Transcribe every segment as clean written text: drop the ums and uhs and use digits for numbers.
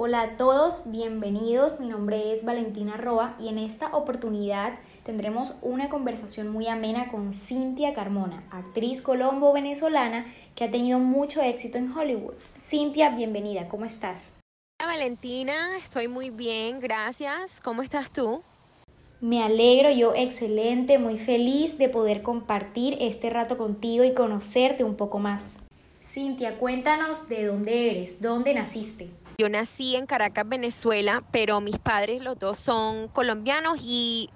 Hola a todos, bienvenidos. Mi nombre es Valentina Roa y en esta oportunidad tendremos una conversación muy amena con Cynthia Carmona, actriz colombo-venezolana que ha tenido mucho éxito en Hollywood. Cynthia, bienvenida, ¿cómo estás? Hola Valentina, estoy muy bien, gracias. ¿Cómo estás tú? Me alegro, yo excelente, muy feliz de poder compartir este rato contigo y conocerte un poco más. Cynthia, cuéntanos de dónde eres, dónde naciste. Yo nací en Caracas, Venezuela, pero mis padres los dos son colombianos y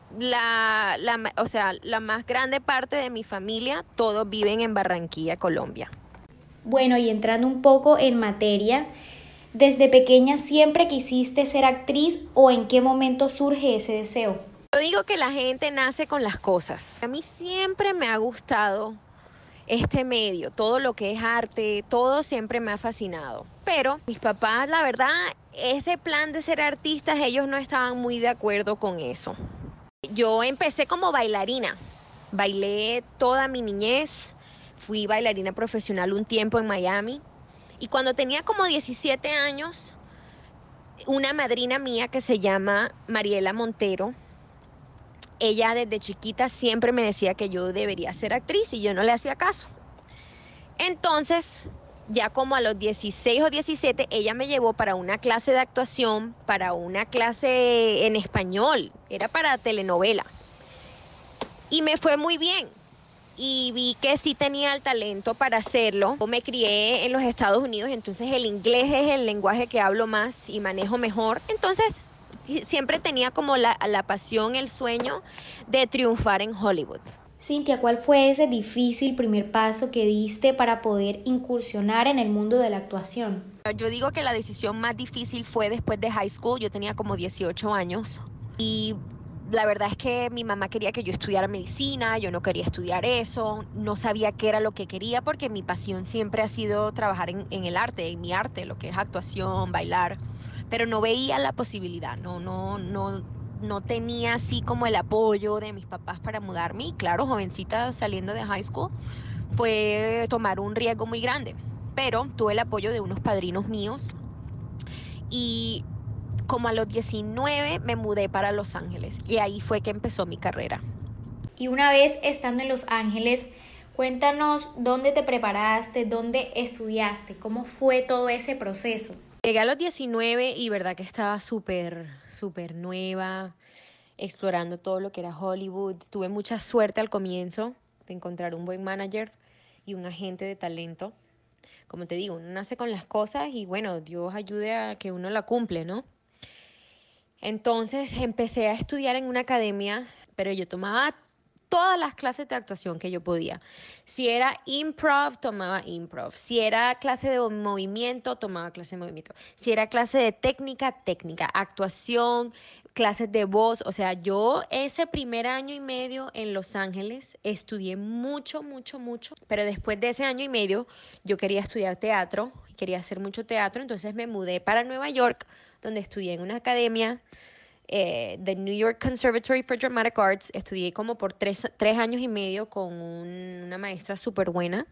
la más grande parte de mi familia, todos viven en Barranquilla, Colombia. Bueno, y entrando un poco en materia, ¿desde pequeña siempre quisiste ser actriz o en qué momento surge ese deseo? Yo digo que la gente nace con las cosas. A mí siempre me ha gustado este medio, todo lo que es arte, todo siempre me ha fascinado. Pero mis papás, la verdad, ese plan de ser artistas, ellos no estaban muy de acuerdo con eso. Yo empecé como bailarina, bailé toda mi niñez, fui bailarina profesional un tiempo en Miami y cuando tenía como 17 años, una madrina mía que se llama Mariela Montero, ella desde chiquita siempre me decía que yo debería ser actriz y yo no le hacía caso. Entonces, ya como a los 16 o 17, ella me llevó para una clase de actuación, para una clase en español, era para telenovela. Y me fue muy bien. Y vi que sí tenía el talento para hacerlo. Yo me crié en los Estados Unidos, entonces el inglés es el lenguaje que hablo más y manejo mejor. Entonces, siempre tenía como la pasión, el sueño de triunfar en Hollywood. Cynthia, ¿cuál fue ese difícil primer paso que diste para poder incursionar en el mundo de la actuación? Yo digo que la decisión más difícil fue después de high school. Yo tenía como 18 años y la verdad es que mi mamá quería que yo estudiara medicina, yo no quería estudiar eso, no sabía qué era lo que quería porque mi pasión siempre ha sido trabajar en el arte, en mi arte, lo que es actuación, bailar, pero no veía la posibilidad, no tenía así como el apoyo de mis papás para mudarme y claro, jovencita saliendo de high school fue tomar un riesgo muy grande, pero tuve el apoyo de unos padrinos míos y como a los 19 me mudé para Los Ángeles y ahí fue que empezó mi carrera. Y una vez estando en Los Ángeles, cuéntanos dónde te preparaste, dónde estudiaste, cómo fue todo ese proceso. Llegué a los 19 y verdad que estaba súper nueva, explorando todo lo que era Hollywood. Tuve mucha suerte al comienzo de encontrar un buen manager y un agente de talento. Como te digo, uno nace con las cosas y bueno, Dios ayude a que uno la cumple, ¿no? Entonces empecé a estudiar en una academia, pero yo tomaba todas las clases de actuación que yo podía. Si era improv, tomaba improv. Si era clase de movimiento, tomaba clase de movimiento. Si era clase de técnica, técnica. Actuación, clases de voz. O sea, yo ese primer año y medio en Los Ángeles estudié mucho. Pero después de ese año y medio yo quería estudiar teatro, quería hacer mucho teatro. Entonces me mudé para Nueva York, donde estudié en una academia The New York Conservatory for Dramatic Arts. Estudié como por tres años y medio con una maestra súper buena.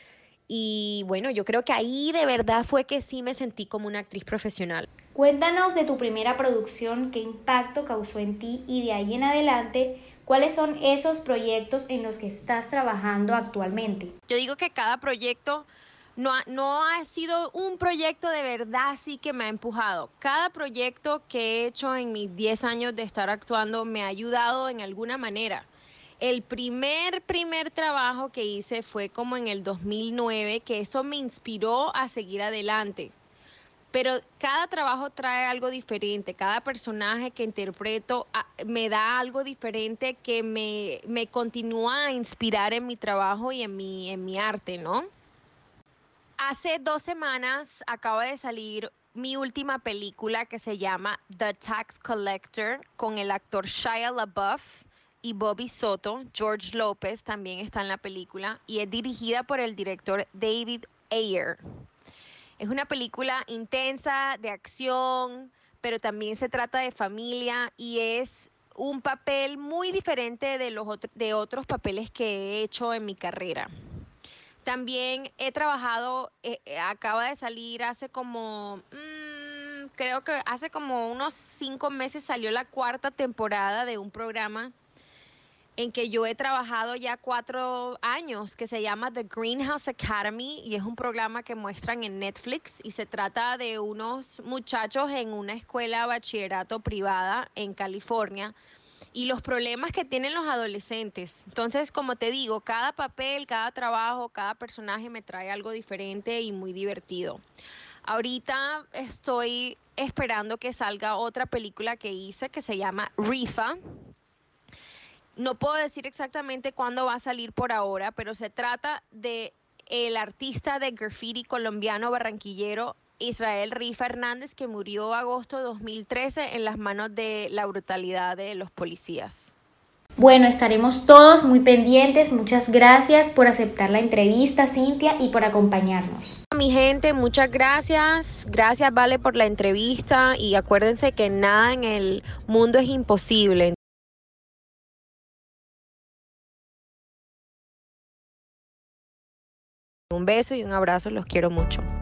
Y bueno, yo creo que ahí de verdad fue que sí me sentí como una actriz profesional. Cuéntanos de tu primera producción, qué impacto causó en ti y de ahí en adelante, ¿cuáles son esos proyectos en los que estás trabajando actualmente? Yo digo que cada proyecto no ha sido un proyecto de verdad así que me ha empujado. Cada proyecto que he hecho en mis 10 años de estar actuando me ha ayudado en alguna manera. El primer trabajo que hice fue como en el 2009, que eso me inspiró a seguir adelante. Pero cada trabajo trae algo diferente, cada personaje que interpreto me da algo diferente que me continúa a inspirar en mi trabajo y en mi arte, ¿no? Hace 2 semanas acaba de salir mi última película que se llama The Tax Collector con el actor Shia LaBeouf y Bobby Soto. George López también está en la película y es dirigida por el director David Ayer. Es una película intensa, de acción, pero también se trata de familia y es un papel muy diferente de otros papeles que he hecho en mi carrera. También he trabajado, acaba de salir hace como creo que hace como unos 5 meses salió la 4ª temporada de un programa en que yo he trabajado ya 4 años, que se llama The Greenhouse Academy, y es un programa que muestran en Netflix, y se trata de unos muchachos en una escuela de bachillerato privada en California, y los problemas que tienen los adolescentes. Entonces, como te digo, cada papel, cada trabajo, cada personaje me trae algo diferente y muy divertido. Ahorita estoy esperando que salga otra película que hice que se llama Rifa. No puedo decir exactamente cuándo va a salir por ahora, pero se trata de el artista de graffiti colombiano barranquillero Israel Rifa Hernández, que murió agosto de 2013 en las manos de la brutalidad de los policías. Bueno, estaremos todos muy pendientes. Muchas gracias por aceptar la entrevista, Cintia, y por acompañarnos. Mi gente, muchas gracias. Gracias, Vale, por la entrevista, y acuérdense que nada en el mundo es imposible. Un beso y un abrazo, los quiero mucho.